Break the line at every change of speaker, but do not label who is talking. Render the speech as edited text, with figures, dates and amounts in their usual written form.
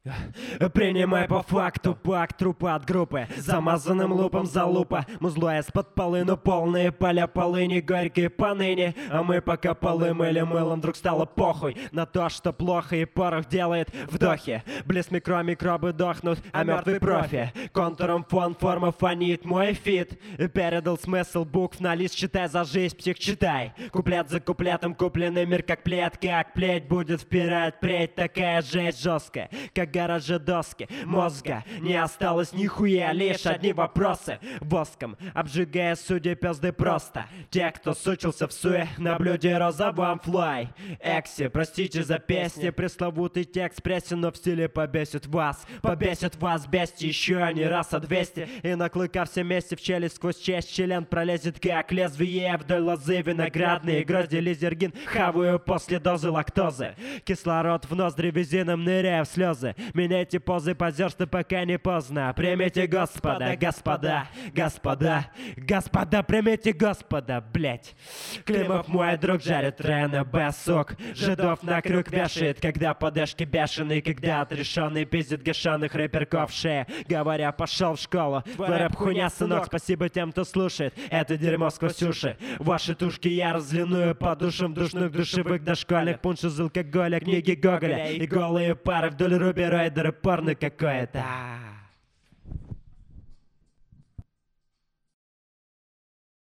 Принимай по факту пак трупа от группы, замазанным лупом залупа. Музло из-под полыну, полные поля полыни, горькие поныне. А мы пока полы мыли мылом, вдруг стало похуй на то, что плохо, и порох делает вдохи. Близ микробы дохнут, а мертвый профи. Контуром фон, форма фонит, мой фит. Передал смысл букв на лист, читай за жизнь, псих читай. Куплет за куплетом купленный мир как плеть будет впирать преть. Такая жесть жесткая, как гаражи доски. Мозга не осталось нихуя, лишь одни вопросы воском, обжигая судьи пизды просто. Те, кто сучился в суе на блюде розовом флай. Экси, простите за песни, пресловутый текст прессен, но в стиле побесит вас бести еще не раз, а 200. И наклыкав все вместе в челюсть сквозь честь, член пролезет как лезвие вдоль лозы виноградные грозди лизергин хаваю после дозы лактозы. Кислород в ноздри визином ныряя в слезы. Меняйте позы позерства, пока не поздно. Примите, господа, примите, господа, блять. Климов мой друг жарит РНБ сок. Жидов на крюк вешает, когда подешки бешеные, когда отрешенный пиздит гашеных рэперков в шее. Говоря, пошел в школу, рэп хуйня, сынок. Спасибо тем, кто слушает это дерьмо сквозь уши. Ваши тушки я разлиную по душам душных душевых дошкольных. Пунш из алкоголя, книги Гоголя и голые пары вдоль Руби Райдера, порно какое-то.